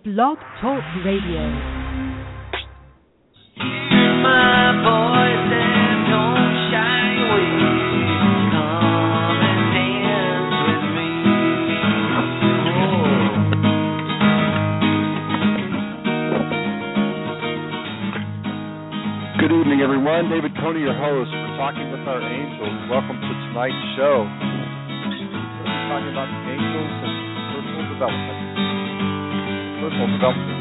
Blog Talk Radio. Hear my voice and don't shy away. Come and dance with me. Good evening, everyone. David Coney, your host, for Talking with Our Angels. Welcome to tonight's show. We're talking about the angels and personal development. Personal development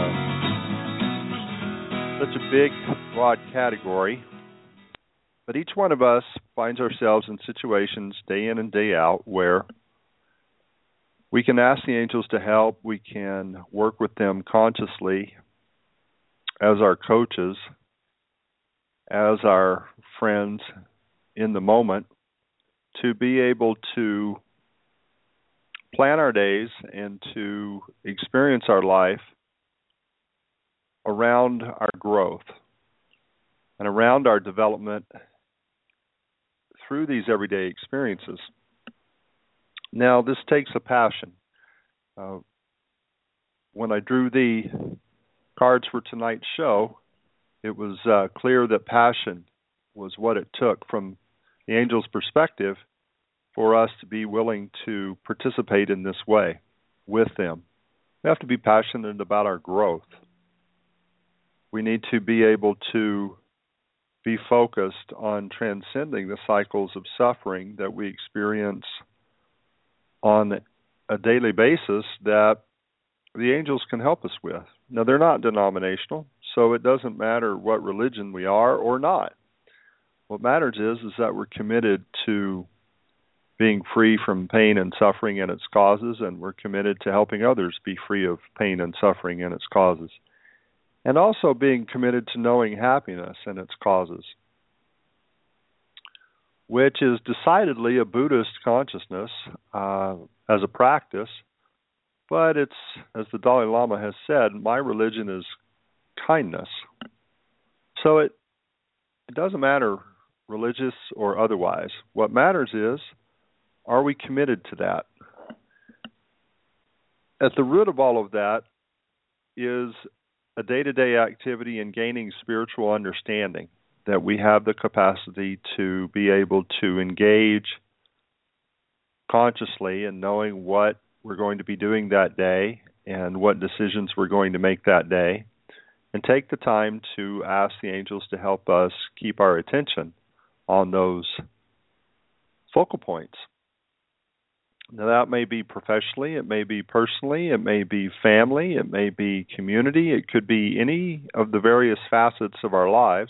is such a big, broad category, but each one of us finds ourselves in situations day in and day out where we can ask the angels to help. We can work with them consciously as our coaches, as our friends in the moment, to be able to plan our days and to experience our life around our growth and around our development through these everyday experiences. Now, this takes a passion. When I drew the cards for tonight's show, it was clear that passion was what it took from the angel's perspective for us to be willing to participate in this way with them. We have to be passionate about our growth. We need to be able to be focused on transcending the cycles of suffering that we experience on a daily basis that the angels can help us with. Now, they're not denominational, so it doesn't matter what religion we are or not. What matters is that we're committed to being free from pain and suffering and its causes, and we're committed to helping others be free of pain and suffering and its causes. And also being committed to knowing happiness and its causes, which is decidedly a Buddhist consciousness as a practice. But it's, as the Dalai Lama has said, my religion is kindness. So it doesn't matter religious or otherwise. What matters is, are we committed to that? At the root of all of that is a day-to-day activity in gaining spiritual understanding, that we have the capacity to be able to engage consciously in knowing what we're going to be doing that day and what decisions we're going to make that day, and take the time to ask the angels to help us keep our attention on those focal points. Now, that may be professionally, it may be personally, it may be family, it may be community, it could be any of the various facets of our lives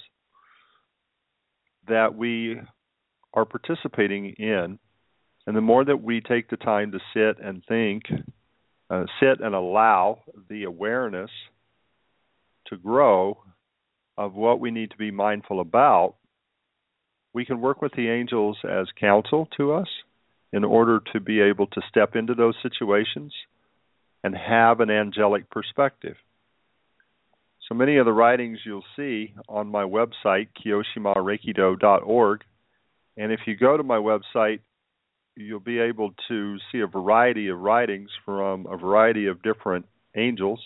that we are participating in. And the more that we take the time to sit and think, sit and allow the awareness to grow of what we need to be mindful about, we can work with the angels as counsel to us in order to be able to step into those situations and have an angelic perspective. So many of the writings you'll see on my website, KiyoshimaReikido.org, and if you go to my website, you'll be able to see a variety of writings from a variety of different angels,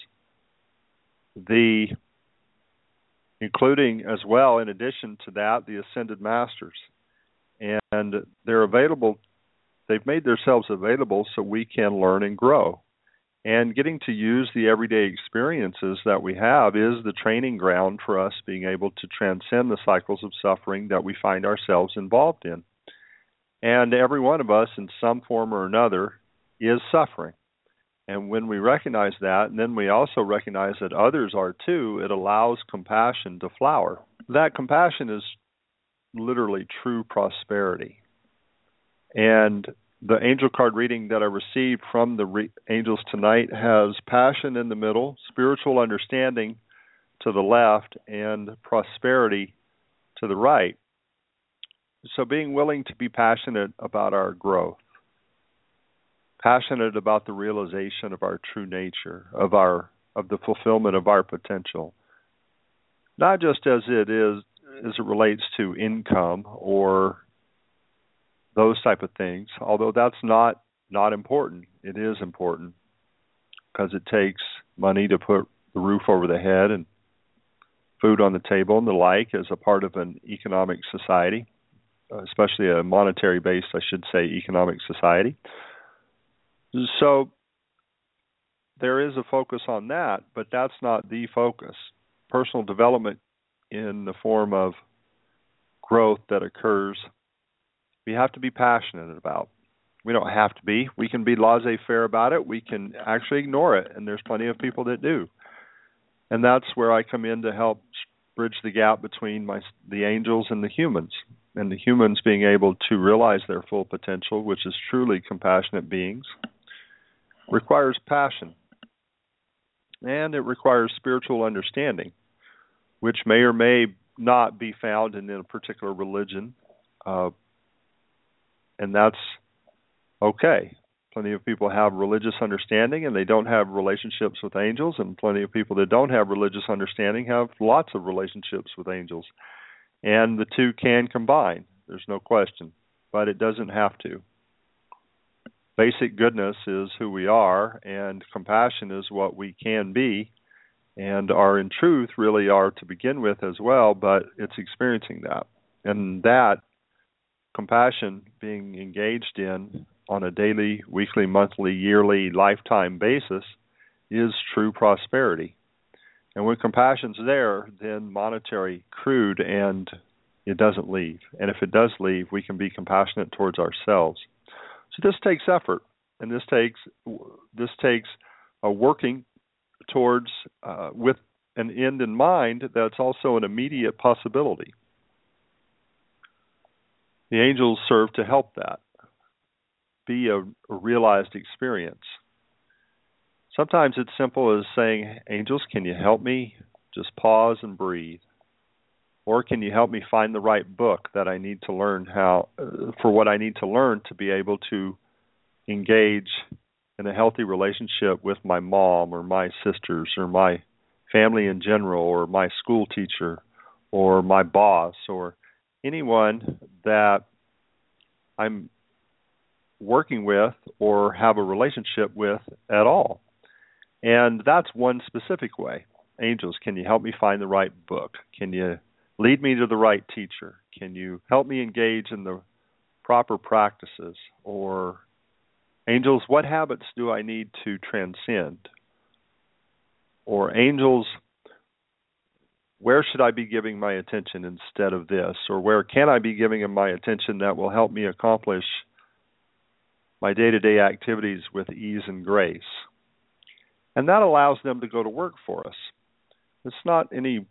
including as well, in addition to that, the Ascended Masters. And they're available. They've made themselves available so we can learn and grow. And getting to use the everyday experiences that we have is the training ground for us being able to transcend the cycles of suffering that we find ourselves involved in. And every one of us, in some form or another, is suffering. And when we recognize that, and then we also recognize that others are too, it allows compassion to flower. That compassion is literally true prosperity. And the angel card reading that I received from the angels tonight has passion in the middle, spiritual understanding to the left, and prosperity to the right. So being willing to be passionate about our growth, passionate about the realization of our true nature, of the fulfillment of our potential, not just as it relates to income or those type of things, although that's not important. It is important because it takes money to put the roof over the head and food on the table and the like as a part of an economic society, especially a monetary-based, I should say, economic society. So there is a focus on that, but that's not the focus. Personal development in the form of growth that occurs, we have to be passionate about. We don't have to be. We can be laissez-faire about it. We can actually ignore it, and there's plenty of people that do. And that's where I come in to help bridge the gap between the angels and the humans being able to realize their full potential, which is truly compassionate beings, requires passion. And it requires spiritual understanding, which may or may not be found in a particular religion. And that's okay. Plenty of people have religious understanding and they don't have relationships with angels, and plenty of people that don't have religious understanding have lots of relationships with angels. And the two can combine, there's no question, but it doesn't have to. Basic goodness is who we are, and compassion is what we can be, and are in truth really are to begin with as well, but it's experiencing that. And that compassion being engaged in on a daily, weekly, monthly, yearly, lifetime basis is true prosperity. And when compassion's there, then monetary crude and it doesn't leave. And if it does leave, we can be compassionate towards ourselves. So this takes effort, and this takes a working towards with an end in mind that's also an immediate possibility. The angels serve to help that be a realized experience. Sometimes it's simple as saying, angels, can you help me just pause and breathe? Or can you help me find the right book that I need to learn for what I need to learn to be able to engage in a healthy relationship with my mom or my sisters or my family in general or my school teacher or my boss or anyone that I'm working with or have a relationship with at all. And that's one specific way. Angels, can you help me find the right book? Can you lead me to the right teacher? Can you help me engage in the proper practices? Or angels, what habits do I need to transcend? Or angels, where should I be giving my attention instead of this? Or where can I be giving my attention that will help me accomplish my day-to-day activities with ease and grace? And that allows them to go to work for us. It's not any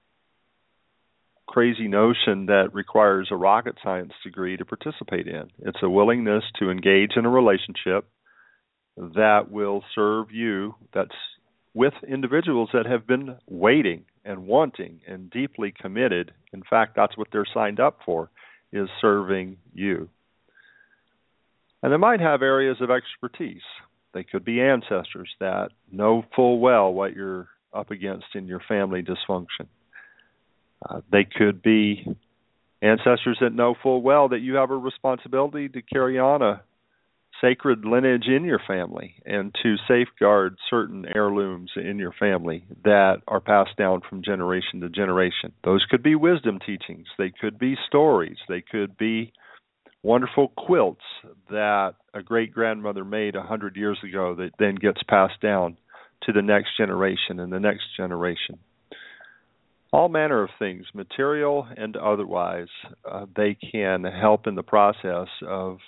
crazy notion that requires a rocket science degree to participate in. It's a willingness to engage in a relationship that will serve you, that's with individuals that have been waiting and wanting and deeply committed. In fact, that's what they're signed up for, is serving you. And they might have areas of expertise. They could be ancestors that know full well what you're up against in your family dysfunction. They could be ancestors that know full well that you have a responsibility to carry on a sacred lineage in your family and to safeguard certain heirlooms in your family that are passed down from generation to generation. Those could be wisdom teachings. They could be stories. They could be wonderful quilts that a great-grandmother made 100 years ago that then gets passed down to the next generation and the next generation. All manner of things, material and otherwise, they can help in the process of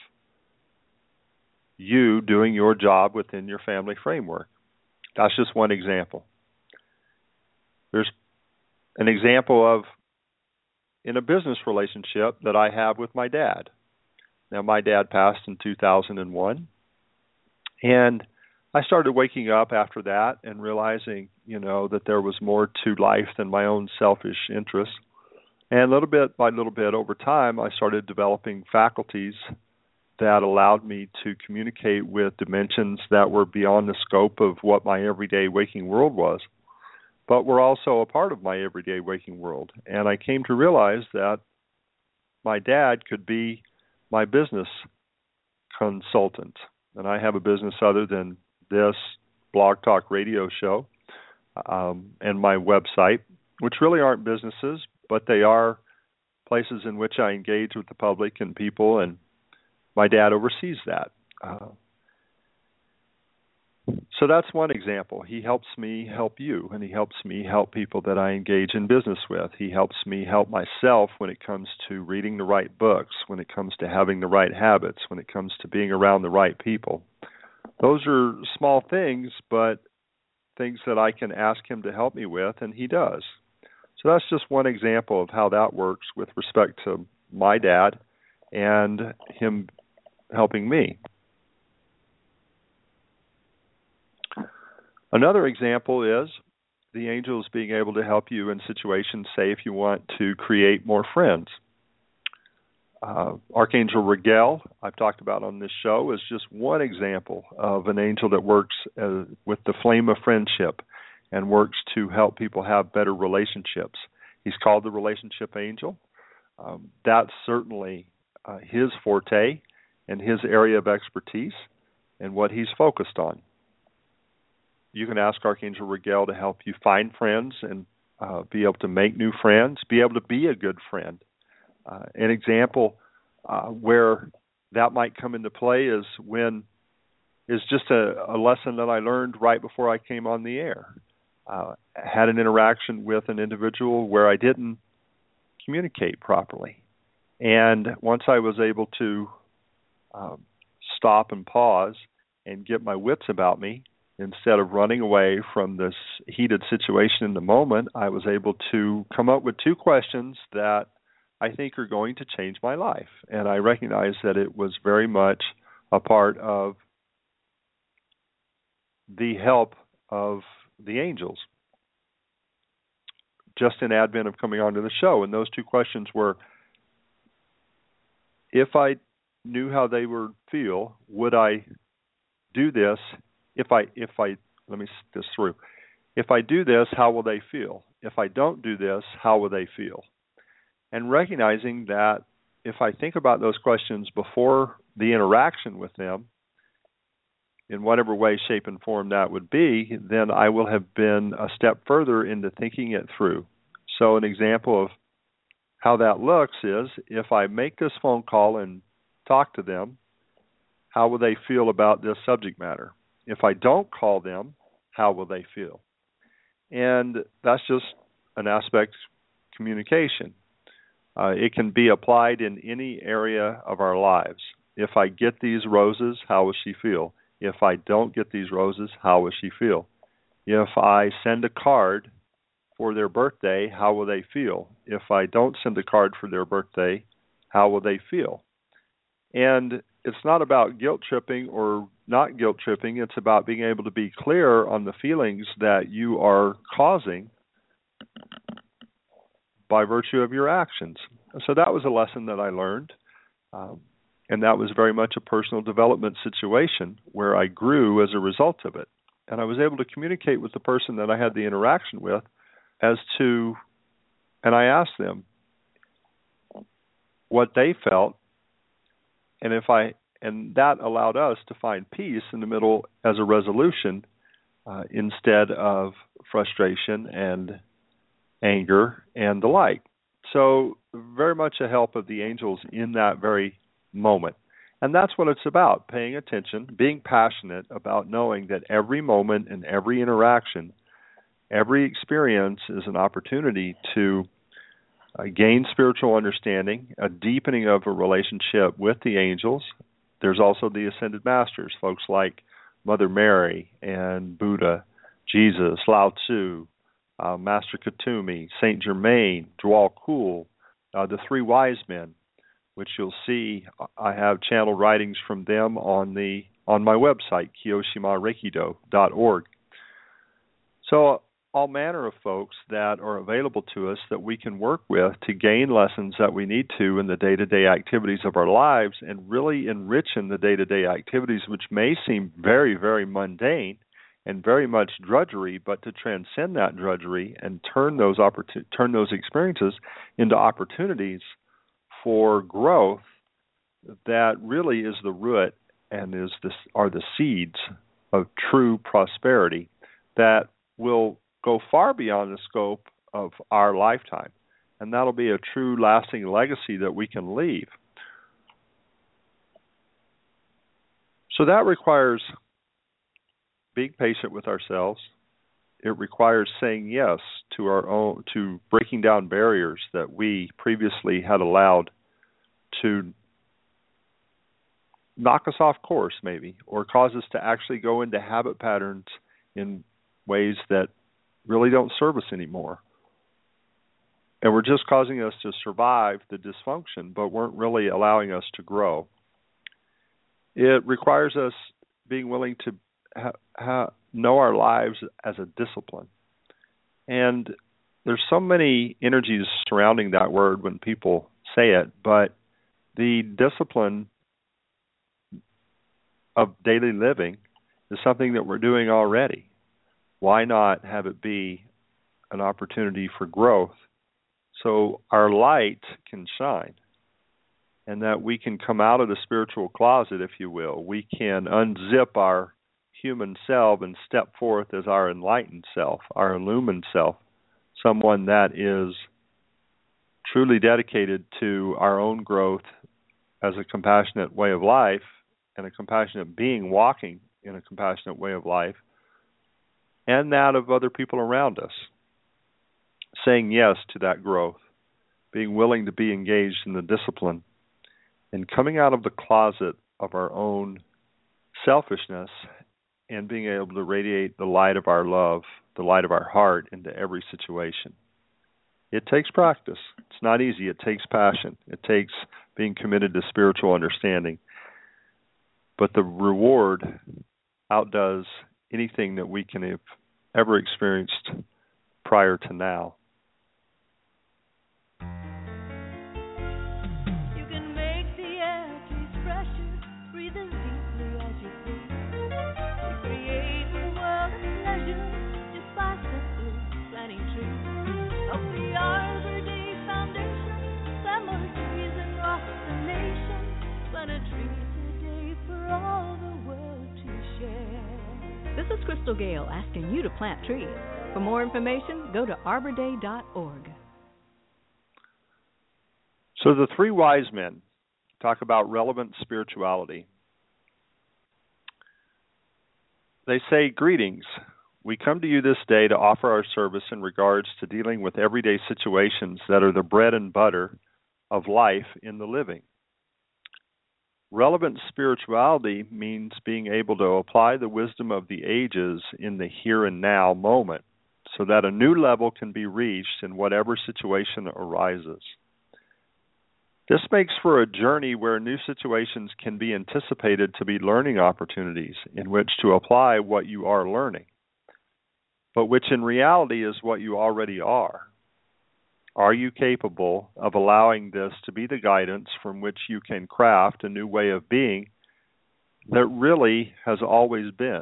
you doing your job within your family framework. That's just one example. There's an example of in a business relationship that I have with my dad. Now, my dad passed in 2001, and I started waking up after that and realizing, that there was more to life than my own selfish interests. And little bit by little bit over time, I started developing faculties that allowed me to communicate with dimensions that were beyond the scope of what my everyday waking world was, but were also a part of my everyday waking world. And I came to realize that my dad could be my business consultant. And I have a business other than this Blog Talk radio show. and my website, which really aren't businesses, but they are places in which I engage with the public and people, and my dad oversees that. So that's one example. He helps me help you, and he helps me help people that I engage in business with. He helps me help myself when it comes to reading the right books, when it comes to having the right habits, when it comes to being around the right people. Those are small things, but things that I can ask him to help me with, and he does. So that's just one example of how that works with respect to my dad and him helping me. Another example is the angels being able to help you in situations, say, if you want to create more friends. Archangel Rigel, I've talked about on this show, is just one example of an angel that works with the flame of friendship and works to help people have better relationships. He's called the relationship angel. That's certainly his forte and his area of expertise and what he's focused on. You can ask Archangel Rigel to help you find friends and be able to make new friends, be able to be a good friend. An example where that might come into play is just a lesson that I learned right before I came on the air. Had an interaction with an individual where I didn't communicate properly. And once I was able to stop and pause and get my wits about me, instead of running away from this heated situation in the moment, I was able to come up with two questions that I think are going to change my life. And I recognize that it was very much a part of the help of the angels, just in advent of coming onto the show. And those two questions were, if I knew how they would feel, would I do this? If I let me this through. If I do this, how will they feel? If I don't do this, how will they feel? And recognizing that if I think about those questions before the interaction with them, in whatever way, shape, and form that would be, then I will have been a step further into thinking it through. So an example of how that looks is, if I make this phone call and talk to them, how will they feel about this subject matter? If I don't call them, how will they feel? And that's just an aspect of communication. It can be applied in any area of our lives. If I get these roses, how will she feel? If I don't get these roses, how will she feel? If I send a card for their birthday, how will they feel? If I don't send a card for their birthday, how will they feel? And it's not about guilt tripping or not guilt tripping. It's about being able to be clear on the feelings that you are causing by virtue of your actions. So that was a lesson that I learned, and that was very much a personal development situation where I grew as a result of it. And I was able to communicate with the person that I had the interaction with as to, and I asked them what they felt, and that allowed us to find peace in the middle as a resolution instead of frustration and anger and the like. So very much a help of the angels in that very moment. And that's what it's about, paying attention, being passionate about knowing that every moment and every interaction, every experience is an opportunity to gain spiritual understanding, a deepening of a relationship with the angels. There's also the Ascended Masters, folks like Mother Mary and Buddha, Jesus, Lao Tzu, Master Kutumi, Saint Germain, Djwhal Khul, the Three Wise Men, which you'll see I have channel writings from them on my website, KiyoshimaReikido.org. So all manner of folks that are available to us that we can work with to gain lessons that we need to in the day-to-day activities of our lives and really enrich in the day-to-day activities, which may seem very, very mundane and very much drudgery, but to transcend that drudgery and turn those experiences into opportunities for growth that really is the root and are the seeds of true prosperity that will go far beyond the scope of our lifetime. And that'll be a true lasting legacy that we can leave. So that requires being patient with ourselves. It requires saying yes to breaking down barriers that we previously had allowed to knock us off course, maybe, or cause us to actually go into habit patterns in ways that really don't serve us anymore. And we're just causing us to survive the dysfunction, but weren't really allowing us to grow. It requires us being willing to know our lives as a discipline. And there's so many energies surrounding that word when people say it, but the discipline of daily living is something that we're doing already. Why not have it be an opportunity for growth so our light can shine and that we can come out of the spiritual closet, if you will. We can unzip our human self and step forth as our enlightened self, our illumined self, someone that is truly dedicated to our own growth as a compassionate way of life and a compassionate being walking in a compassionate way of life, and that of other people around us. Saying yes to that growth, being willing to be engaged in the discipline, and coming out of the closet of our own selfishness and being able to radiate the light of our love, the light of our heart into every situation. It takes practice. It's not easy. It takes passion. It takes being committed to spiritual understanding. But the reward outdoes anything that we can have ever experienced prior to now. You can make the air taste fresher, breathe as deeply as you please. You create a world of pleasure just by simply planting trees. Of the Arbor Day Foundation, plant more trees across the nation. Plant a tree today for all the world to share. This is Crystal Gale asking you to plant trees. For more information, go to arborday.org. So the three wise men talk about relevant spirituality. They say, "Greetings. We come to you this day to offer our service in regards to dealing with everyday situations that are the bread and butter of life in the living. Relevant spirituality means being able to apply the wisdom of the ages in the here and now moment so that a new level can be reached in whatever situation arises. This makes for a journey where new situations can be anticipated to be learning opportunities in which to apply what you are learning, but which in reality is what you already are. Are you capable of allowing this to be the guidance from which you can craft a new way of being that really has always been?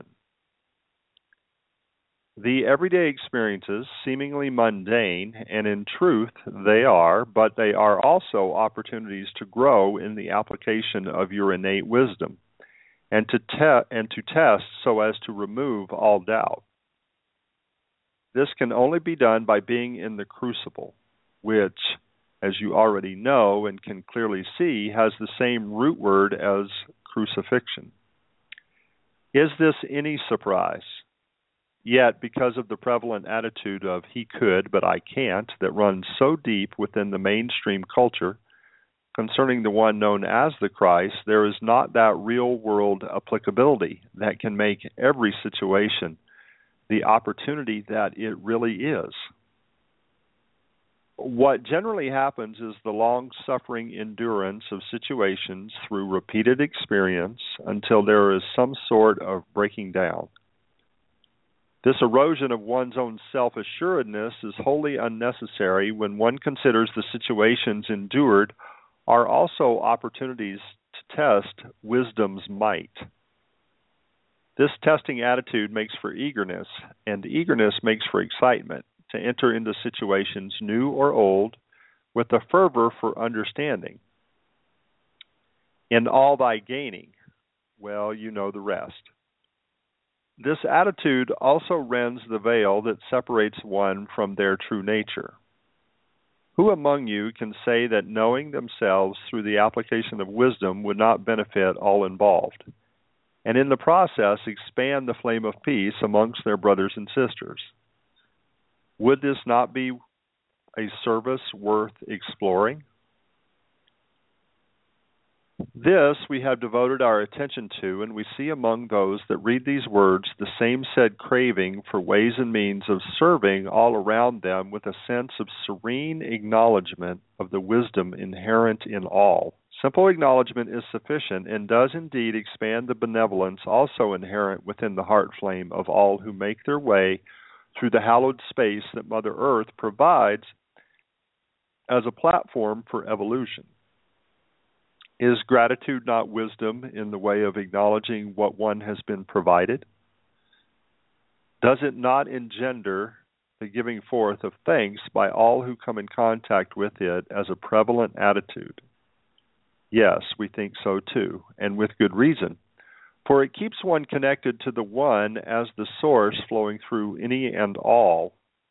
The everyday experiences, seemingly mundane, and in truth they are, but they are also opportunities to grow in the application of your innate wisdom and to test so as to remove all doubt. This can only be done by being in the crucible, which, as you already know and can clearly see, has the same root word as crucifixion. Is this any surprise? Yet, because of the prevalent attitude of he could, but I can't, that runs so deep within the mainstream culture concerning the one known as the Christ, there is not that real-world applicability that can make every situation the opportunity that it really is. What generally happens is the long-suffering endurance of situations through repeated experience until there is some sort of breaking down. This erosion of one's own self-assuredness is wholly unnecessary when one considers the situations endured are also opportunities to test wisdom's might. This testing attitude makes for eagerness, and eagerness makes for excitement to enter into situations new or old with a fervor for understanding. In all thy gaining, well, you know the rest. This attitude also rends the veil that separates one from their true nature. Who among you can say that knowing themselves through the application of wisdom would not benefit all involved, and in the process expand the flame of peace amongst their brothers and sisters? Would this not be a service worth exploring? This we have devoted our attention to, and we see among those that read these words the same said craving for ways and means of serving all around them with a sense of serene acknowledgement of the wisdom inherent in all. Simple acknowledgement is sufficient and does indeed expand the benevolence also inherent within the heart flame of all who make their way through the hallowed space that Mother Earth provides as a platform for evolution. Is gratitude not wisdom in the way of acknowledging what one has been provided? Does it not engender the giving forth of thanks by all who come in contact with it as a prevalent attitude? Yes, we think so too, and with good reason, for it keeps one connected to the One as the source flowing through any and all.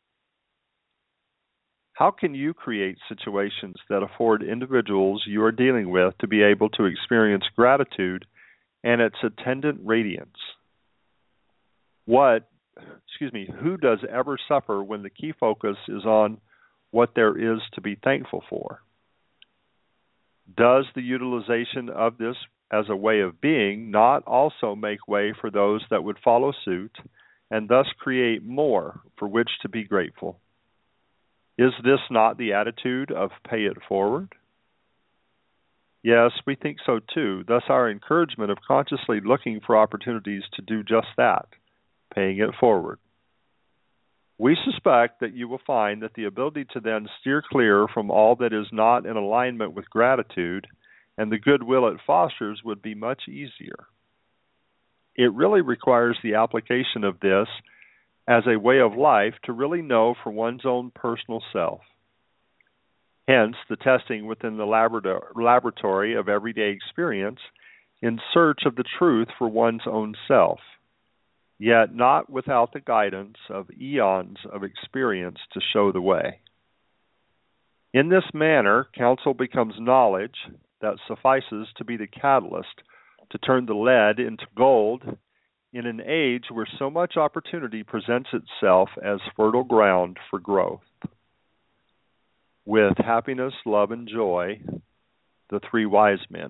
How can you create situations that afford individuals you are dealing with to be able to experience gratitude and its attendant radiance? Who does ever suffer when the key focus is on what there is to be thankful for? Does the utilization of this as a way of being not also make way for those that would follow suit and thus create more for which to be grateful? Is this not the attitude of pay it forward? Yes, we think so too. Thus our encouragement of consciously looking for opportunities to do just that, paying it forward. We suspect that you will find that the ability to then steer clear from all that is not in alignment with gratitude and the goodwill it fosters would be much easier. It really requires the application of this as a way of life to really know for one's own personal self. Hence, the testing within the laboratory of everyday experience in search of the truth for one's own self, yet not without the guidance of eons of experience to show the way. In this manner, counsel becomes knowledge that suffices to be the catalyst to turn the lead into gold in an age where so much opportunity presents itself as fertile ground for growth. With happiness, love, and joy, the Three Wise Men.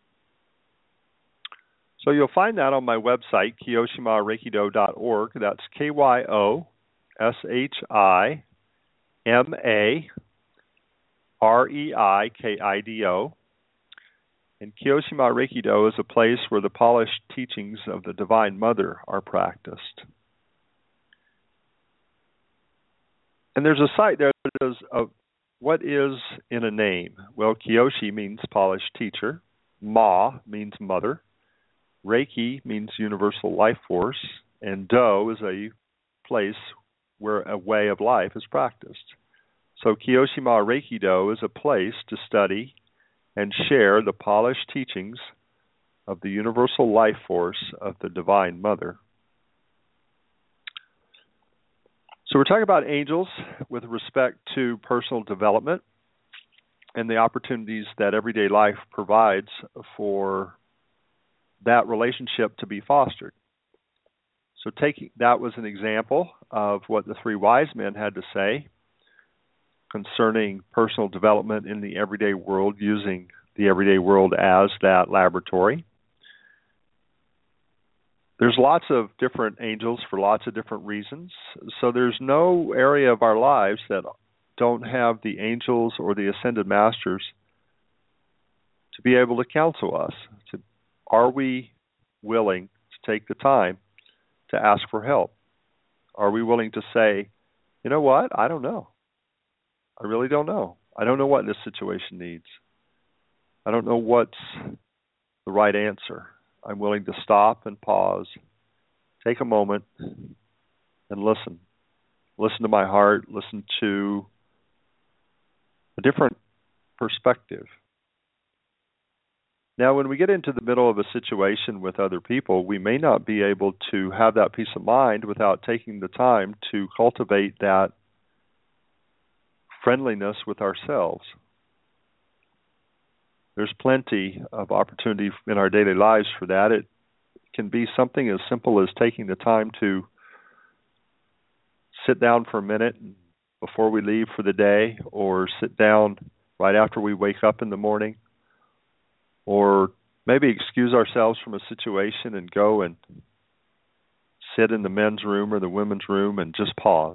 So you'll find that on my website, KyoshimaReikido.org. That's KYOSHIMAREIKIDO. And Kyoshima Reikido is a place where the polished teachings of the Divine Mother are practiced. And there's a site there that is what is in a name? Well, Kyoshi means polished teacher. Ma means mother. Reiki means universal life force. And Do is a place where a way of life is practiced. So Kyoshima Reikido is a place to study and share the polished teachings of the universal life force of the Divine Mother. So we're talking about angels with respect to personal development and the opportunities that everyday life provides for that relationship to be fostered. So that was an example of what the Three Wise Men had to say concerning personal development in the everyday world, using the everyday world as that laboratory. There's lots of different angels for lots of different reasons. So there's no area of our lives that don't have the angels or the ascended masters to be able to counsel us. Are we willing to take the time to ask for help? Are we willing to say, you know what, I don't know. I really don't know. I don't know what this situation needs. I don't know what's the right answer. I'm willing to stop and pause, take a moment, and listen. Listen to my heart, listen to a different perspective. Now, when we get into the middle of a situation with other people, we may not be able to have that peace of mind without taking the time to cultivate that friendliness with ourselves. There's plenty of opportunity in our daily lives for that. It can be something as simple as taking the time to sit down for a minute before we leave for the day, or sit down right after we wake up in the morning, or maybe excuse ourselves from a situation and go and sit in the men's room or the women's room and just pause.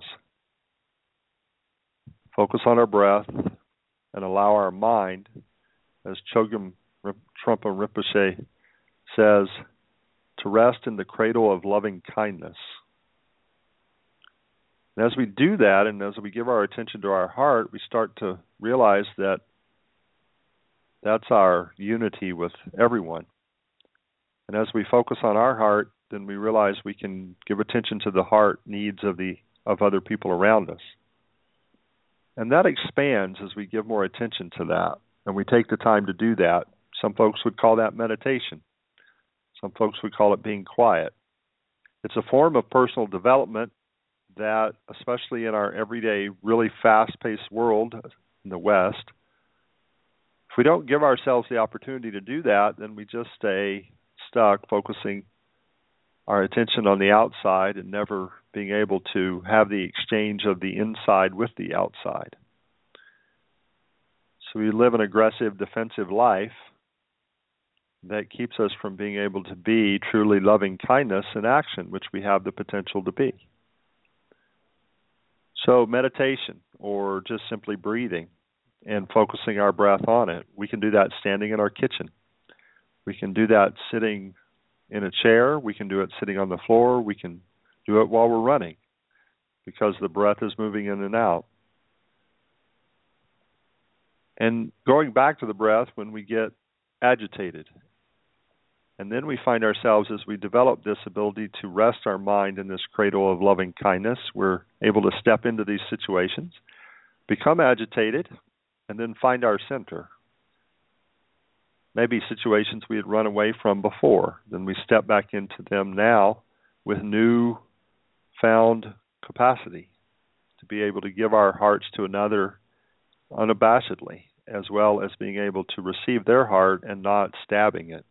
Focus on our breath and allow our mind, as Chogyam Trungpa Rinpoche says, to rest in the cradle of loving kindness. And as we do that, and as we give our attention to our heart, we start to realize that that's our unity with everyone. And as we focus on our heart, then we realize we can give attention to the heart needs of other people around us. And that expands as we give more attention to that, and we take the time to do that. Some folks would call that meditation. Some folks would call it being quiet. It's a form of personal development that, especially in our everyday, really fast-paced world in the West, if we don't give ourselves the opportunity to do that, then we just stay stuck focusing our attention on the outside and never being able to have the exchange of the inside with the outside. So we live an aggressive, defensive life that keeps us from being able to be truly loving kindness in action, which we have the potential to be. So meditation, or just simply breathing and focusing our breath on it. We can do that standing in our kitchen. We can do that sitting in a chair. We can do it sitting on the floor. We can do it while we're running, because the breath is moving in and out. And going back to the breath when we get agitated. And then we find ourselves, as we develop this ability to rest our mind in this cradle of loving kindness, we're able to step into these situations, become agitated, and then find our center. Maybe situations we had run away from before, then we step back into them now with new found capacity to be able to give our hearts to another unabashedly, as well as being able to receive their heart and not stabbing it.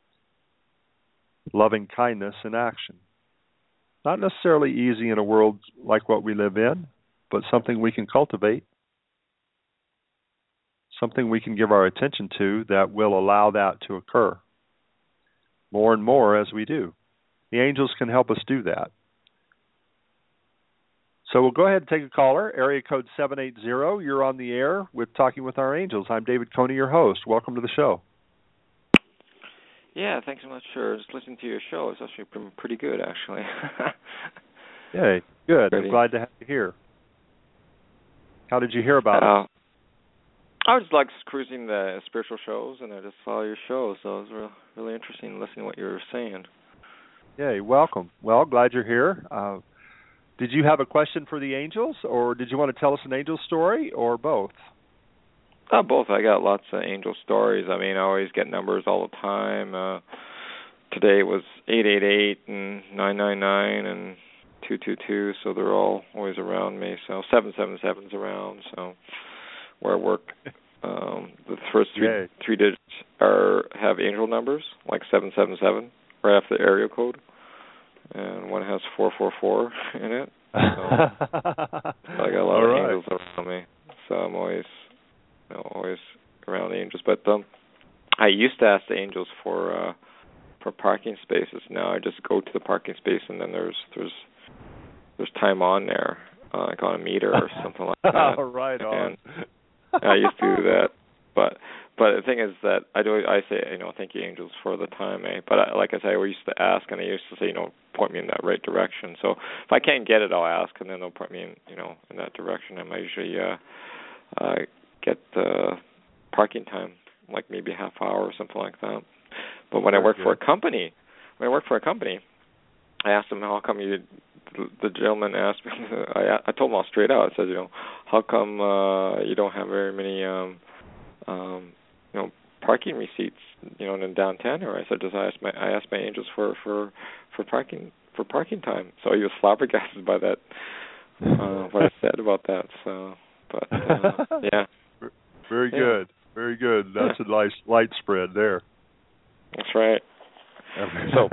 Loving kindness in action. Not necessarily easy in a world like what we live in, but something we can cultivate, something we can give our attention to that will allow that to occur more and more as we do. The angels can help us do that. So we'll go ahead and take a caller, area code 780. You're on the air with Talking with Our Angels. I'm David Coney, your host. Welcome to the show. Yeah, thanks so much for just listening to your show. It's actually been pretty good, actually. Yay, good. I'm glad to have you here. How did you hear about it? I was like cruising the spiritual shows, and I just saw your show, so it was really interesting listening to what you were saying. Yay, welcome. Well, glad you're here. Did you have a question for the angels, or did you want to tell us an angel story, or both? Both. I got lots of angel stories. I mean, I always get numbers all the time. Today it was 888 and 999 and 222, so they're all always around me. So 777's around. So where I work, the first three digits have angel numbers, like 777, right after the area code, and one has 444 in it. So I got a lot of angels around me. So I'm always around the angels. But I used to ask the angels for parking spaces. Now I just go to the parking space, and then there's time on there, like on a meter or something like that. Right on. And I used to do that, but the thing is that I say thank you angels for the time, But like I say, I used to ask, and I used to say point me in that right direction. So if I can't get it, I'll ask, and then they'll point me in that direction. And I usually get parking time, like maybe a half hour or something like that. But when I work for a company, I asked them, how come the gentleman asked me, I told him all straight out, I said, how come you don't have very many parking receipts, in downtown here. I said, I asked my angels for parking time. So he was flabbergasted by that, what I said about that. So, but yeah, very good, very good. That's a nice light spread there. That's right. So,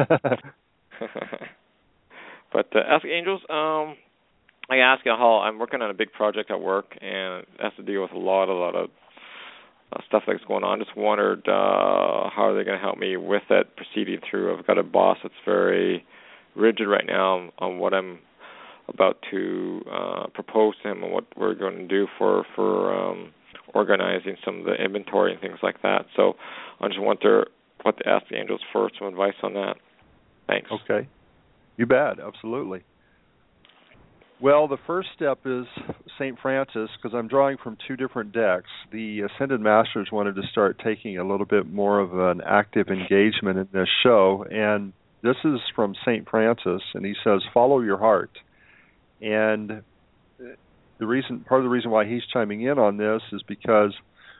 but Ask Angels, I ask you how I'm working on a big project at work, and it has to deal with a lot of stuff that's going on. Just wondered how are they going to help me with that proceeding through. I've got a boss that's very rigid right now on what I'm about to propose to him and what we're going to do for organizing some of the inventory and things like that. So I just wonder what to ask the angels for some advice on that. Thanks. Okay. You bet. Absolutely. Well, the first step is St. Francis, because I'm drawing from two different decks. The Ascended Masters wanted to start taking a little bit more of an active engagement in this show, and this is from St. Francis, and he says, follow your heart. And part of the reason why he's chiming in on this is because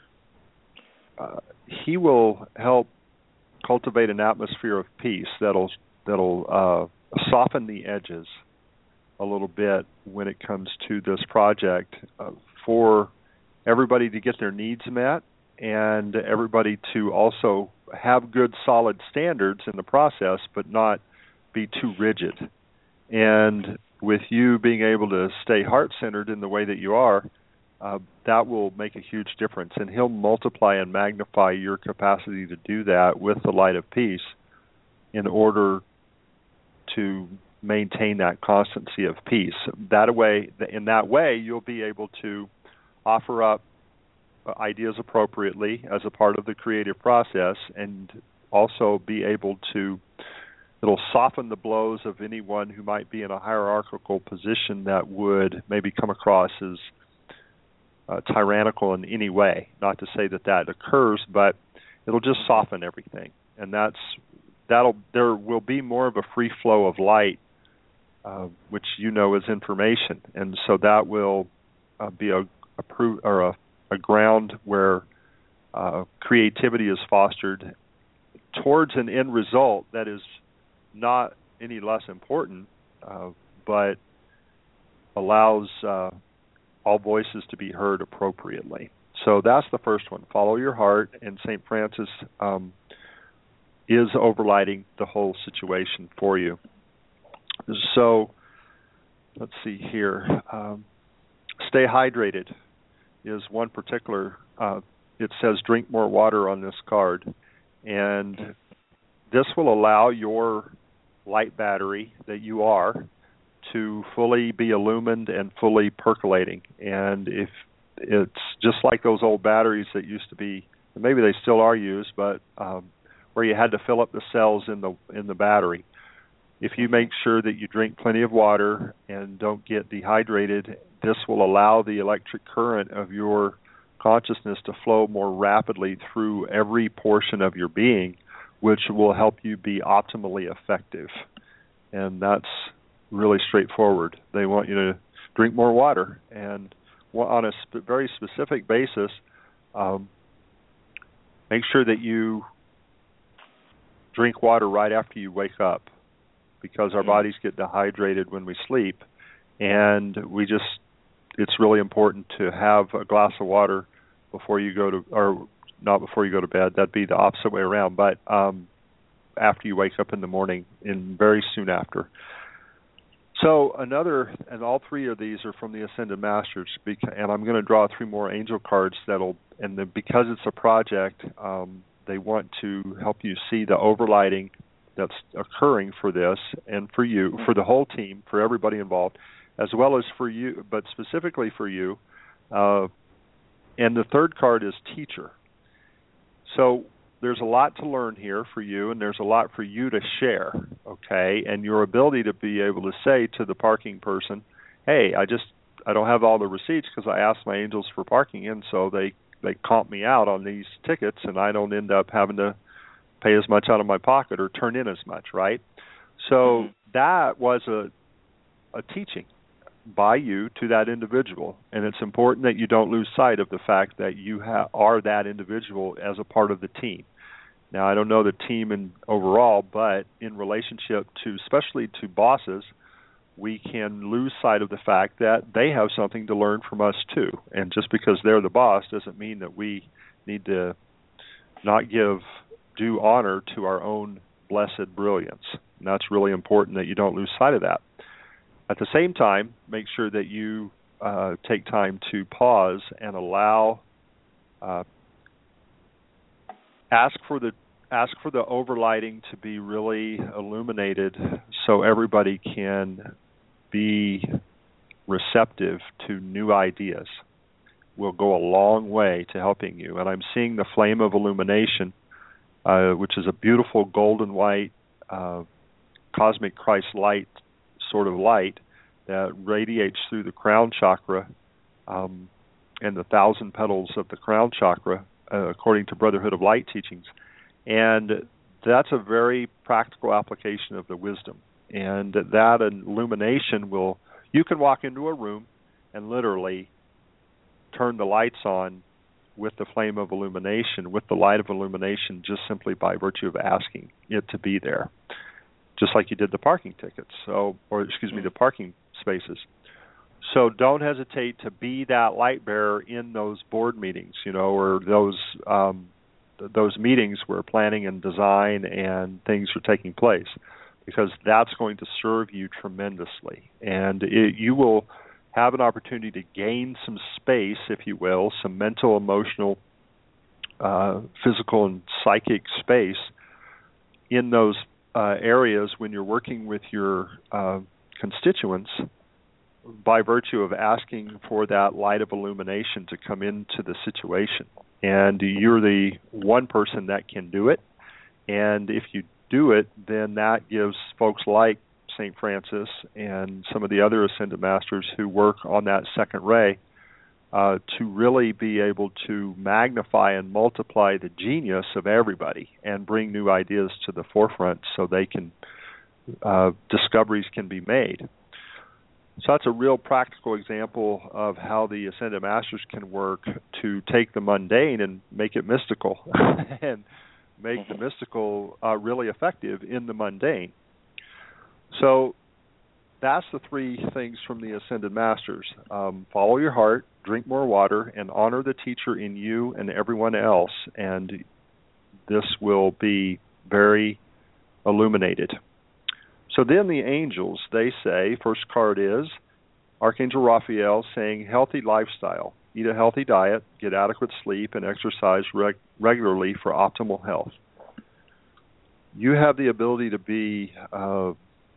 he will help cultivate an atmosphere of peace that'll soften the edges a little bit when it comes to this project for everybody to get their needs met and everybody to also have good solid standards in the process but not be too rigid. And with you being able to stay heart-centered in the way that you are, that will make a huge difference. And he'll multiply and magnify your capacity to do that with the light of peace in order to maintain that constancy of peace. In that way, you'll be able to offer up ideas appropriately as a part of the creative process, and also be able to, it'll soften the blows of anyone who might be in a hierarchical position that would maybe come across as tyrannical in any way. Not to say that occurs, but it'll just soften everything. And there will be more of a free flow of light, which is information, and so that will be a ground where creativity is fostered towards an end result that is not any less important, but allows all voices to be heard appropriately. So that's the first one. Follow your heart, and St. Francis is overlighting the whole situation for you. So, let's see here. Stay hydrated is one particular. It says drink more water on this card. And this will allow your light battery that you are to fully be illumined and fully percolating. And if it's just like those old batteries that used to be, maybe they still are used, but where you had to fill up the cells in the battery. If you make sure that you drink plenty of water and don't get dehydrated, this will allow the electric current of your consciousness to flow more rapidly through every portion of your being, which will help you be optimally effective. And that's really straightforward. They want you to drink more water, and on a very specific basis, make sure that you drink water right after you wake up, because our bodies get dehydrated when we sleep, and it's really important to have a glass of water before you go to, or not before you go to bed, that'd be the opposite way around, but after you wake up in the morning, and very soon after. So and all three of these are from the Ascended Masters, and I'm going to draw 3 more angel cards because it's a project, they want to help you see the overlighting that's occurring for this, and for you, for the whole team, for everybody involved, as well as for you, but specifically for you. And the third card is Teacher. So there's a lot to learn here for you, and there's a lot for you to share, okay? And your ability to be able to say to the parking person, hey, I don't have all the receipts because I asked my angels for parking, and so they comp me out on these tickets, and I don't end up having to pay as much out of my pocket or turn in as much, right? So that was a teaching by you to that individual. And it's important that you don't lose sight of the fact that you are that individual as a part of the team. Now, I don't know the team overall, but in relationship to, especially to bosses, we can lose sight of the fact that they have something to learn from us too. And just because they're the boss doesn't mean that we need to not give due honor to our own blessed brilliance. And that's really important that you don't lose sight of that. At the same time, make sure that you take time to pause and allow, ask for the overlighting to be really illuminated so everybody can be receptive to new ideas. Will go a long way to helping you. And I'm seeing the flame of illumination, which is a beautiful golden white cosmic Christ light sort of light that radiates through the crown chakra and the 1,000 petals of the crown chakra, according to Brotherhood of Light teachings. And that's a very practical application of the wisdom. And that illumination you can walk into a room and literally turn the lights on with the flame of illumination, with the light of illumination, just simply by virtue of asking it to be there. Just like you did the parking tickets, the parking spaces. So don't hesitate to be that light bearer in those board meetings, or those meetings where planning and design and things are taking place, because that's going to serve you tremendously. And you will have an opportunity to gain some space, if you will, some mental, emotional, physical, and psychic space in those areas when you're working with your constituents by virtue of asking for that light of illumination to come into the situation. And you're the one person that can do it. And if you do it, then that gives folks like St. Francis and some of the other Ascended Masters who work on that second ray to really be able to magnify and multiply the genius of everybody and bring new ideas to the forefront so they can discoveries can be made. So that's a real practical example of how the Ascended Masters can work to take the mundane and make it mystical and make the mystical really effective in the mundane. So that's the three things from the Ascended Masters. Follow your heart, drink more water, and honor the teacher in you and everyone else, and this will be very illuminated. So then the angels, they say, first card is Archangel Raphael saying healthy lifestyle, eat a healthy diet, get adequate sleep, and exercise regularly for optimal health. You have the ability to be a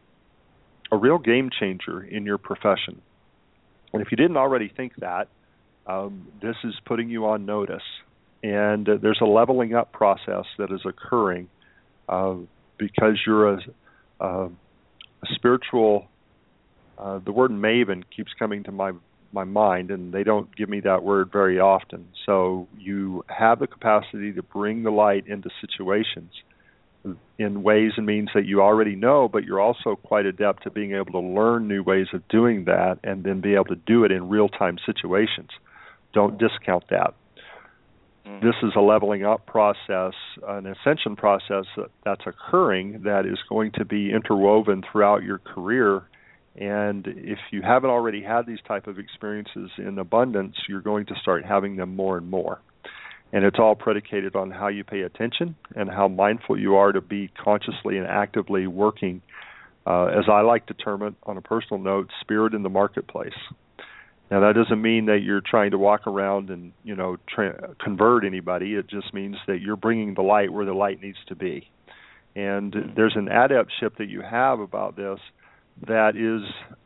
real game changer in your profession. And if you didn't already think that, this is putting you on notice. And there's a leveling up process that is occurring because you're a spiritual, the word maven keeps coming to my mind, and they don't give me that word very often. So you have the capacity to bring the light into situations in ways and means that you already know, but you're also quite adept at being able to learn new ways of doing that and then be able to do it in real-time situations. Don't discount that. This is a leveling up process, an ascension process that's occurring that is going to be interwoven throughout your career. And if you haven't already had these type of experiences in abundance, you're going to start having them more and more. And it's all predicated on how you pay attention and how mindful you are to be consciously and actively working, as I like to term it on a personal note, spirit in the marketplace. Now, that doesn't mean that you're trying to walk around and, convert anybody. It just means that you're bringing the light where the light needs to be. And there's an adeptship that you have about this that is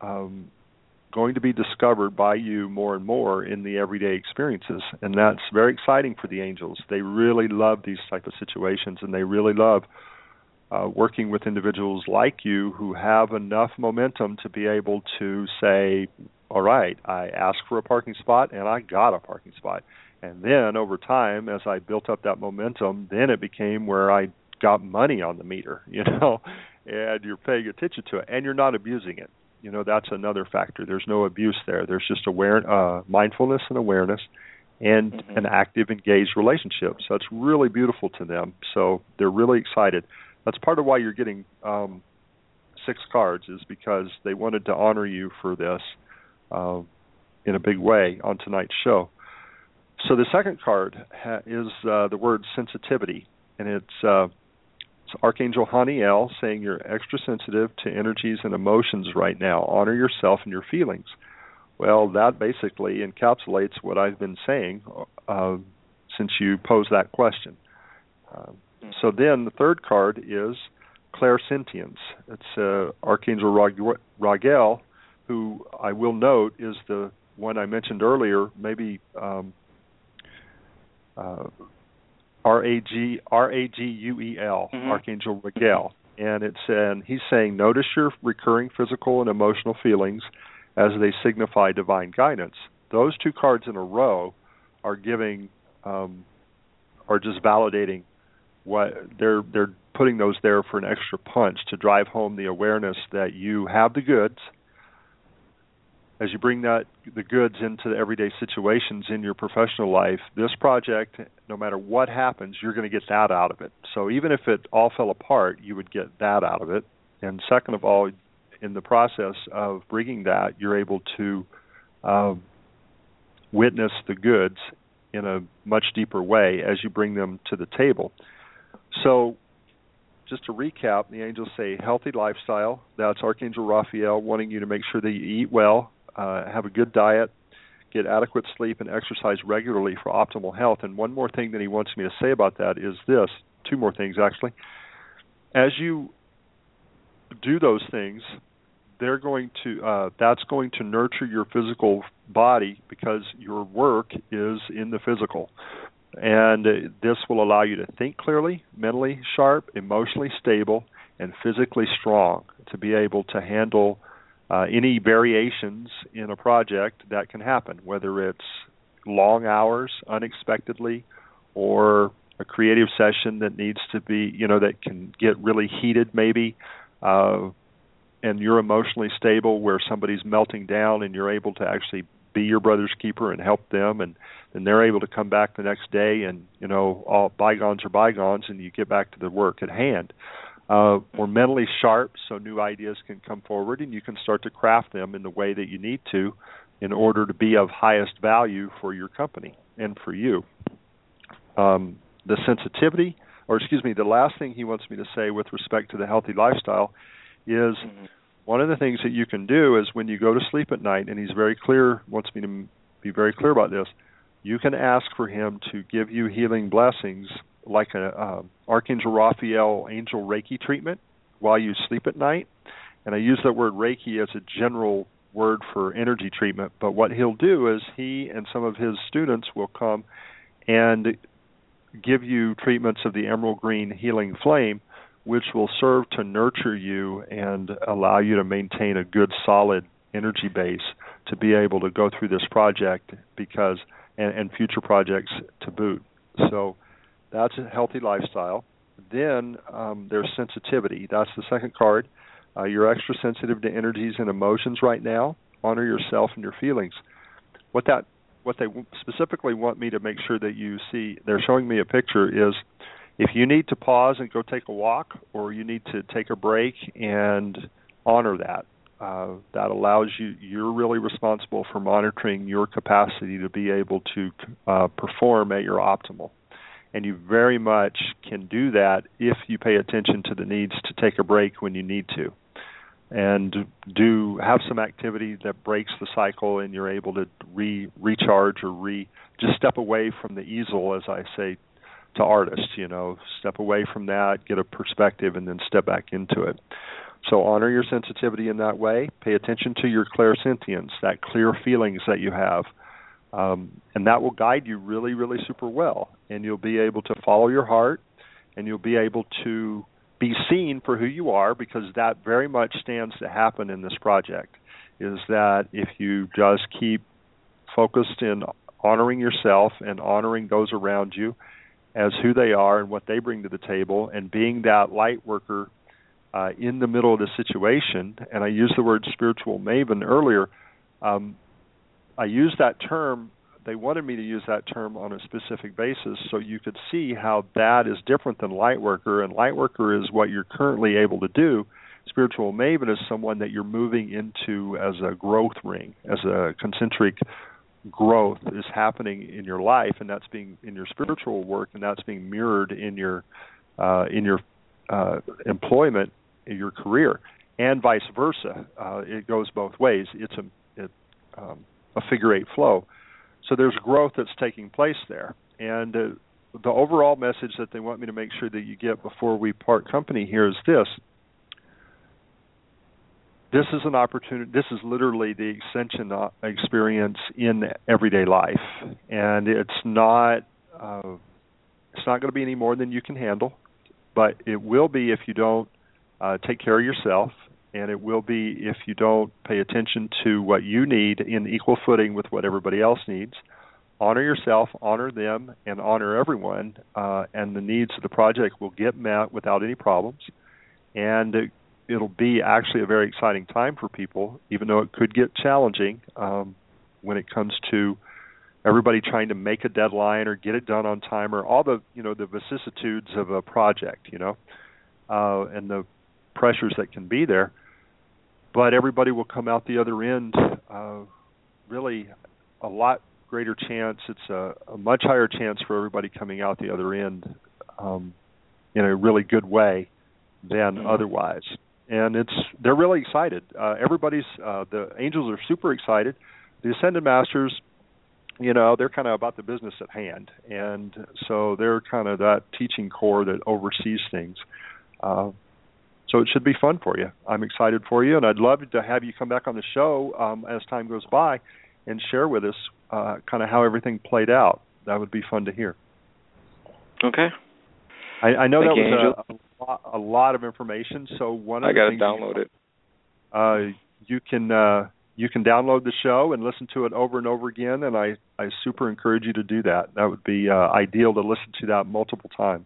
going to be discovered by you more and more in the everyday experiences. And that's very exciting for the angels. They really love these type of situations, and they really love working with individuals like you who have enough momentum to be able to say, all right, I asked for a parking spot, and I got a parking spot. And then over time, as I built up that momentum, then it became where I got money on the meter, and you're paying attention to it, and you're not abusing it. that's another factor. There's no abuse there. There's just mindfulness and awareness and an active, engaged relationship. So it's really beautiful to them. So they're really excited. That's part of why you're getting 6 cards, is because they wanted to honor you for this in a big way on tonight's show. So the second card is the word sensitivity, and it's Archangel Haniel saying you're extra sensitive to energies and emotions right now. Honor yourself and your feelings. Well, that basically encapsulates what I've been saying since you posed that question. So then the third card is clairsentience. It's Archangel Raguel, who I will note is the one I mentioned earlier, maybe Raguel, Archangel Raguel. And he's saying, notice your recurring physical and emotional feelings as they signify divine guidance. Those 2 cards in a row are just validating what they're putting those there for an extra punch to drive home the awareness that you have the goods. As you bring the goods into the everyday situations in your professional life, this project, no matter what happens, you're going to get that out of it. So even if it all fell apart, you would get that out of it. And second of all, in the process of bringing that, you're able to witness the goods in a much deeper way as you bring them to the table. So just to recap, the angels say healthy lifestyle. That's Archangel Raphael wanting you to make sure that you eat well, have a good diet, get adequate sleep, and exercise regularly for optimal health. And one more thing that he wants me to say about that is this, 2 more things actually. As you do those things, that's going to nurture your physical body, because your work is in the physical. And this will allow you to think clearly, mentally sharp, emotionally stable, and physically strong to be able to handle any variations in a project that can happen, whether it's long hours unexpectedly or a creative session that needs to be, that can get really heated maybe, and you're emotionally stable where somebody's melting down and you're able to actually be your brother's keeper and help them, and then they're able to come back the next day and, all bygones are bygones, and you get back to the work at hand. We're mentally sharp, so new ideas can come forward, and you can start to craft them in the way that you need to in order to be of highest value for your company and for you. The sensitivity, the last thing he wants me to say with respect to the healthy lifestyle is one of the things that you can do is when you go to sleep at night, and he's very clear, wants me to be very clear about this, you can ask for him to give you healing blessings like an Archangel Raphael angel Reiki treatment while you sleep at night. And I use that word Reiki as a general word for energy treatment, but what he'll do is he and some of his students will come and give you treatments of the emerald green healing flame, which will serve to nurture you and allow you to maintain a good, solid energy base to be able to go through this project and future projects to boot. So that's a healthy lifestyle. Then there's sensitivity. That's the second card. You're extra sensitive to energies and emotions right now. Honor yourself and your feelings. What they specifically want me to make sure that you see, they're showing me a picture, is if you need to pause and go take a walk, or you need to take a break and honor that. That allows you're really responsible for monitoring your capacity to be able to perform at your optimal. And you very much can do that if you pay attention to the needs to take a break when you need to. And have some activity that breaks the cycle, and you're able to recharge or just step away from the easel, as I say to artists, step away from that, get a perspective, and then step back into it. So honor your sensitivity in that way. Pay attention to your clairsentience, that clear feelings that you have. And that will guide you really, really super well. And you'll be able to follow your heart, and you'll be able to be seen for who you are, because that very much stands to happen in this project, is that if you just keep focused in honoring yourself and honoring those around you as who they are and what they bring to the table, and being that light worker in the middle of the situation, and I used the word spiritual maven earlier. I used that term. They wanted me to use that term on a specific basis so you could see how that is different than lightworker, and lightworker is what you're currently able to do. Spiritual maven is someone that you're moving into as a growth ring, as a concentric growth is happening in your life, and that's being in your spiritual work, and that's being mirrored in your employment, in your career, and vice versa. It goes both ways. It's a figure eight flow. So there's growth that's taking place there. And the overall message that they want me to make sure that you get before we part company here is this. This is an opportunity. This is literally the Ascension experience in everyday life, and it's not going to be any more than you can handle, but it will be if you don't take care of yourself, and it will be if you don't pay attention to what you need in equal footing with what everybody else needs. Honor yourself, honor them, and honor everyone, and the needs of the project will get met without any problems, and it'll be actually a very exciting time for people, even though it could get challenging when it comes to everybody trying to make a deadline or get it done on time, or all the the vicissitudes of a project, and the pressures that can be there. But everybody will come out the other end. Really, a lot greater chance. It's a much higher chance for everybody coming out the other end in a really good way than otherwise. And they're really excited. The angels are super excited. The Ascended Masters, they're kind of about the business at hand. And so they're kind of that teaching core that oversees things. So it should be fun for you. I'm excited for you, and I'd love to have you come back on the show as time goes by and share with us kind of how everything played out. That would be fun to hear. Okay. I know Thank that you, was a lot of information. So one of I the got to things download it. You can download the show and listen to it over and over again, and I super encourage you to do that. That would be ideal to listen to that multiple times.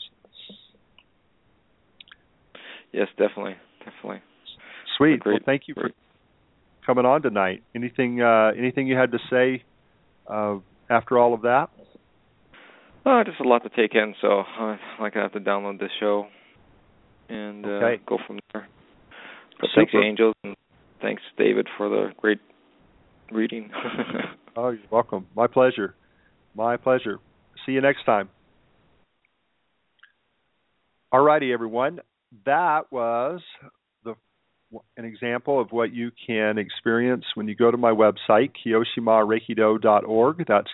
Yes, definitely. Sweet. Well, thank you for coming on tonight. Anything you had to say after all of that? Just a lot to take in, so I'm going to have to download this show and go from there. But thanks, Angels, and thanks, David, for the great reading. Oh, you're welcome. My pleasure. See you next time. All righty, everyone. That was an example of what you can experience when you go to my website, KyoshimaReikido.org. That's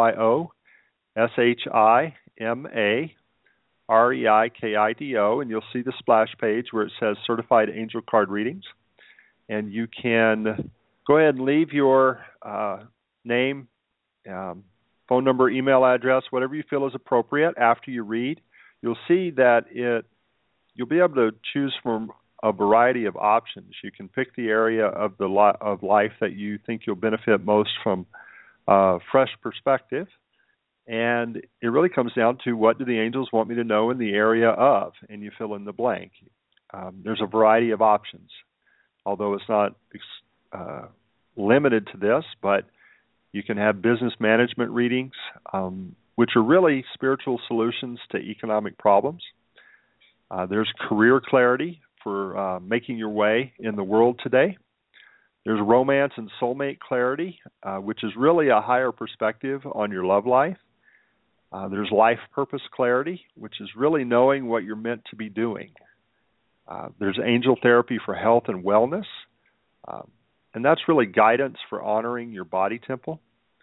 KYOSHIMAREIKIDO, and you'll see the splash page where it says Certified Angel Card Readings. And you can go ahead and leave your name, phone number, email address, whatever you feel is appropriate after you read. You'll see that you'll be able to choose from a variety of options. You can pick the area of of life that you think you'll benefit most from fresh perspective. And it really comes down to, what do the angels want me to know in the area of? And you fill in the blank. There's a variety of options, although it's not limited to this, but you can have business management readings, which are really spiritual solutions to economic problems. There's career clarity for making your way in the world today. There's romance and soulmate clarity, which is really a higher perspective on your love life. There's life purpose clarity, which is really knowing what you're meant to be doing. There's angel therapy for health and wellness, and that's really guidance for honoring your body temple.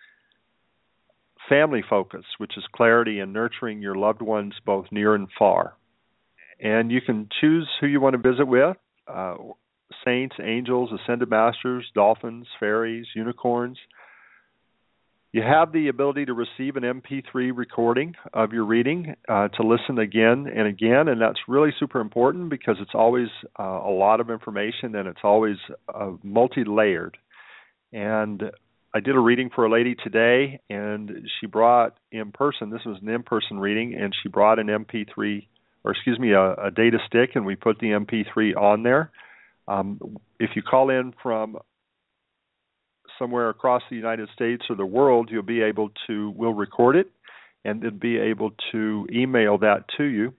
Family focus, which is clarity in nurturing your loved ones both near and far. And you can choose who you want to visit with, saints, angels, ascended masters, dolphins, fairies, unicorns. You have the ability to receive an MP3 recording of your reading to listen again and again, and that's really super important because it's always a lot of information and it's always multi-layered. And I did a reading for a lady today, and she brought this was an in-person reading, and she brought an MP3 a data stick, and we put the MP3 on there. If you call in from somewhere across the United States or the world, we'll record it and then be able to email that to you.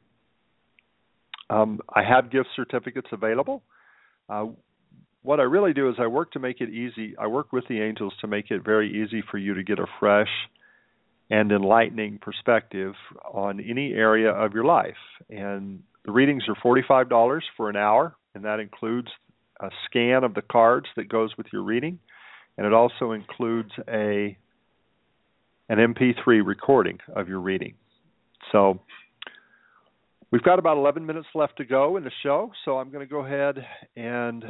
I have gift certificates available. What I really do is I work to make it easy. I work with the angels to make it very easy for you to get a fresh and enlightening perspective on any area of your life. And the readings are $45 for an hour, and that includes a scan of the cards that goes with your reading, and it also includes an MP3 recording of your reading. So we've got about 11 minutes left to go in the show, so I'm going to go ahead and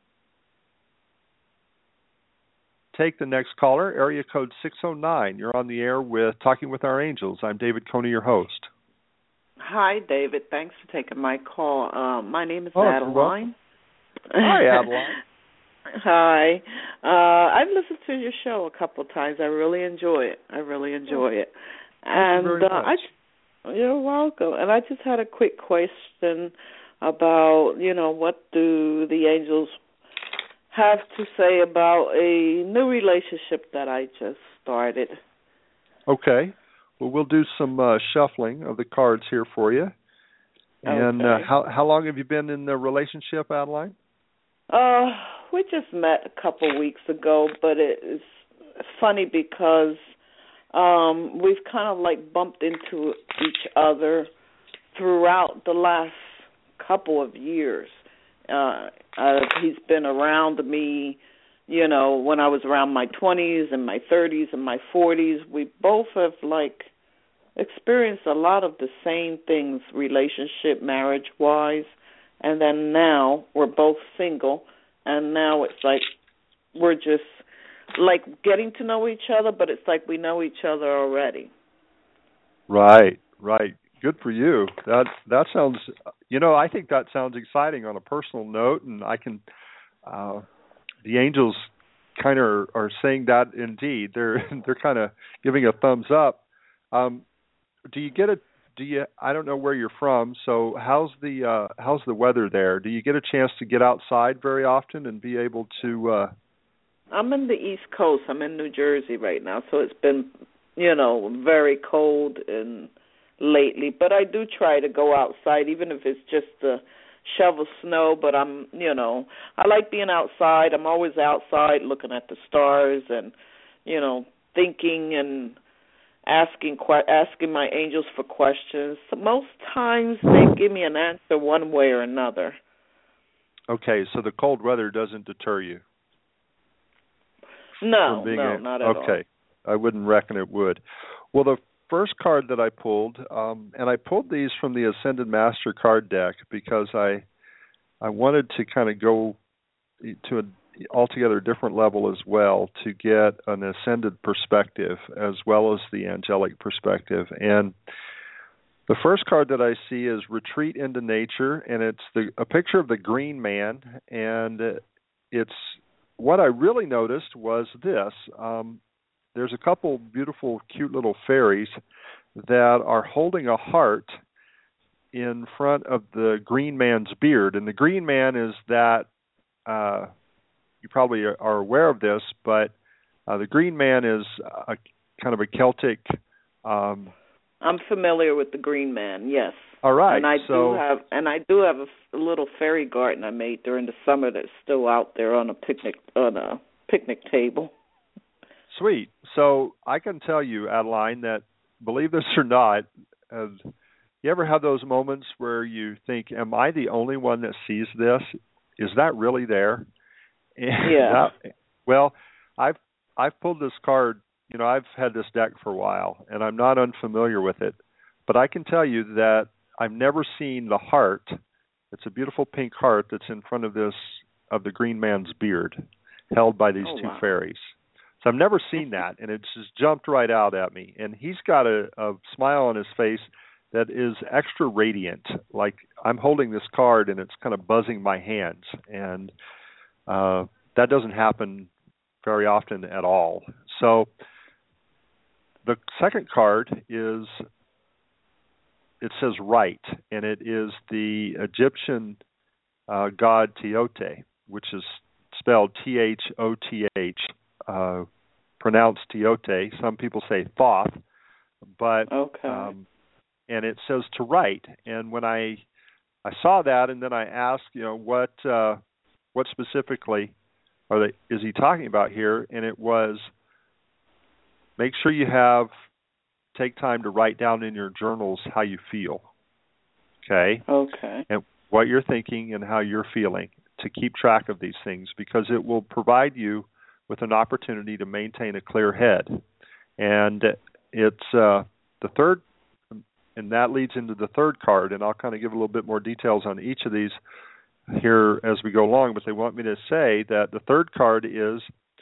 take the next caller, area code 609. You're on the air with Talking with Our Angels. I'm David Coney, your host. Hi, David. Thanks for taking my call. My name is Adeline. Hi, Adeline. Hi. I've listened to your show a couple of times. I really enjoy it. And you're welcome. And I just had a quick question about, what do the angels have to say about a new relationship that I just started. Okay. Well, we'll do some shuffling of the cards here for you. And how long have you been in the relationship, Adeline? We just met a couple weeks ago, but it's funny because we've kind of like bumped into each other throughout the last couple of years. He's been around me, when I was around my 20s and my 30s and my 40s. We both have, experienced a lot of the same things, relationship, marriage-wise. And then now we're both single, and now it's like we're just, getting to know each other, but it's like we know each other already. Right. Good for you. That sounds, I think that sounds exciting on a personal note, and I can, the angels kind of are saying that indeed. They're kind of giving a thumbs up. I don't know where you're from, so how's the weather there? Do you get a chance to get outside very often and be able to? I'm in the East Coast. I'm in New Jersey right now, so it's been, very cold and lately, but I do try to go outside, even if it's just to shovel snow. But I like being outside. I'm always outside looking at the stars and, thinking and asking my angels for questions. So most times they give me an answer one way or another. Okay, so the cold weather doesn't deter you? No, not at all. Okay, I wouldn't reckon it would. Well, the first card that I pulled, and I pulled these from the Ascended Master card deck because I wanted to kind of go to an altogether different level as well to get an ascended perspective as well as the angelic perspective. And the first card that I see is Retreat into Nature, and it's a picture of the Green Man, and it's what I really noticed was this. There's a couple beautiful, cute little fairies that are holding a heart in front of the Green Man's beard. And the Green Man is that, you probably are aware of this, but the Green Man is a kind of a Celtic. I'm familiar with the Green Man, yes. All right. And I do have a little fairy garden I made during the summer that's still out there on a picnic table. Sweet. So I can tell you, Adeline, that believe this or not, you ever have those moments where you think, am I the only one that sees this? Is that really there? Yeah. Well, I've pulled this card. I've had this deck for a while, and I'm not unfamiliar with it. But I can tell you that I've never seen the heart. It's a beautiful pink heart that's in front of the Green Man's beard, held by these two fairies. So I've never seen that, and it just jumped right out at me. And he's got a smile on his face that is extra radiant. Like I'm holding this card, and it's kind of buzzing my hands. And that doesn't happen very often at all. So the second card is it says right, and it is the Egyptian god Teote, which is spelled Thoth, pronounced Teote. Some people say Thoth, but and it says to write. And when I saw that, and then I asked, what specifically is he talking about here? And it was, make sure you take time to write down in your journals how you feel. Okay. And what you're thinking and how you're feeling, to keep track of these things, because it will provide you with an opportunity to maintain a clear head. And it's the third, and that leads into the third card, and I'll kind of give a little bit more details on each of these here as we go along, but they want me to say that the third card is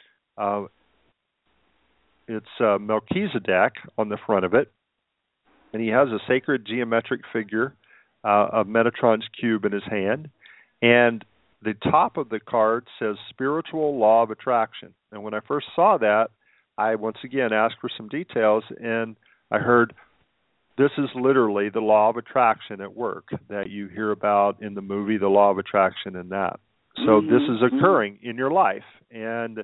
it's Melchizedek on the front of it, and he has a sacred geometric figure of Metatron's cube in his hand, and the top of the card says spiritual law of attraction. And when I first saw that, I once again asked for some details, and I heard this is literally the law of attraction at work that you hear about in the movie The Law of Attraction and that. So this is occurring in your life, and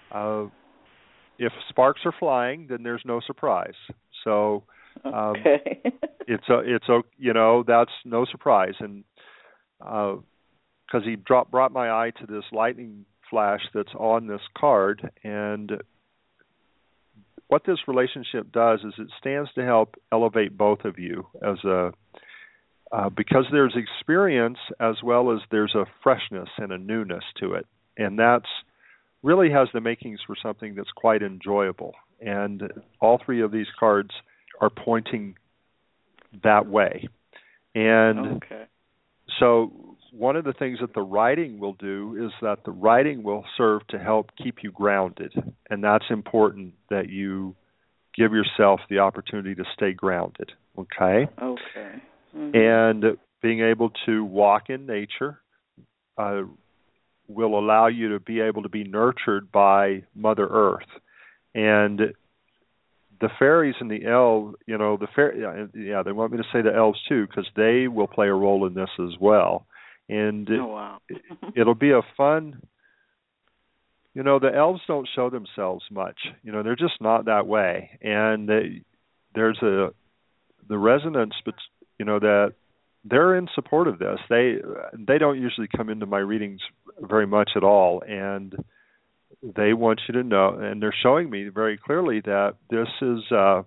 if sparks are flying, then there's no surprise. So it's that's no surprise, and because he brought my eye to this lightning flash that's on this card, and what this relationship does is it stands to help elevate both of you as because there's experience as well as there's a freshness and a newness to it, and that's really has the makings for something that's quite enjoyable. And all three of these cards are pointing that way. And so one of the things that the writing will do is that the writing will serve to help keep you grounded. And that's important, that you give yourself the opportunity to stay grounded. Okay? And being able to walk in nature will allow you to be able to be nurtured by Mother Earth. And the fairies and the elves, they want me to say the elves too, because they will play a role in this as well. And it'll be a fun, the elves don't show themselves much. They're just not that way. And there's the resonance, but that they're in support of this. They don't usually come into my readings very much at all, and they want you to know, and they're showing me very clearly that this is.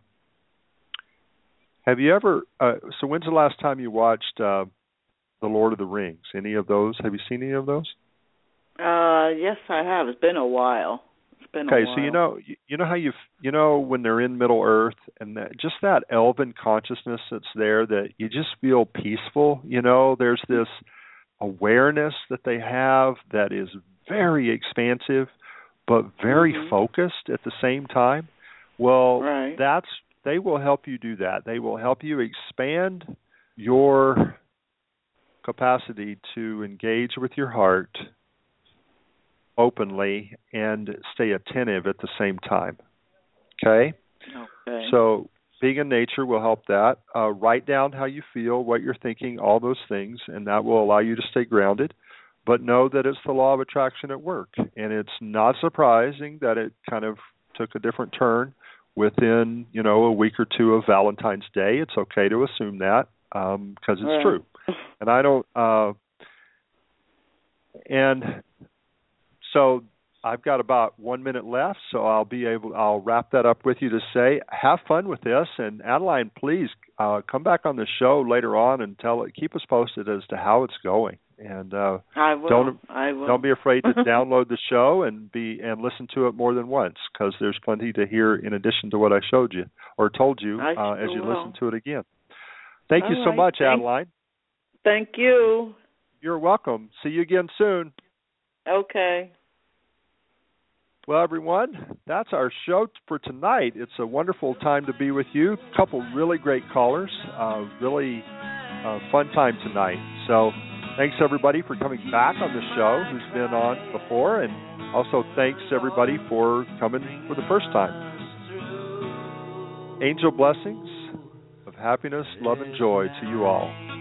Have you ever? So when's the last time you watched The Lord of the Rings? Any of those? Have you seen any of those? Yes, I have. It's been a while. Okay, so you know how when they're in Middle Earth, and just that elven consciousness that's there, that you just feel peaceful. There's this awareness that they have that is very expansive, but very focused at the same time. Well, they will help you do that. They will help you expand your capacity to engage with your heart openly and stay attentive at the same time. Okay? So being in nature will help that. Write down how you feel, what you're thinking, all those things, and that will allow you to stay grounded. But know that it's the law of attraction at work. And it's not surprising that it kind of took a different turn within, a week or two of Valentine's Day. It's okay to assume that because it's true. And I don't and so I've got about 1 minute left, so I'll wrap that up with you to say, have fun with this. And Adeline, please come back on the show later on and keep us posted as to how it's going. And I will. Don't be afraid to download the show and listen to it more than once, because there's plenty to hear in addition to what I showed you or told you as you listen to it again. Thank you so much, Adeline. Thank you. You're welcome. See you again soon. Okay. Well, everyone, that's our show for tonight. It's a wonderful time to be with you. A couple really great callers. Really fun time tonight. So thanks, everybody, for coming back on the show who's been on before. And also thanks, everybody, for coming for the first time. Angel blessings of happiness, love, and joy to you all.